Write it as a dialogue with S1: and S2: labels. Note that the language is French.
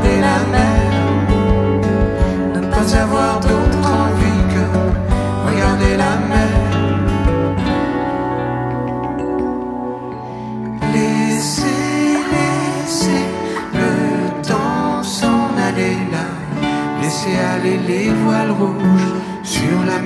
S1: regarder la mer, ne pas avoir d'autre envie que regarder la mer. Laissez le temps s'en aller là, laissez aller les voiles rouges sur la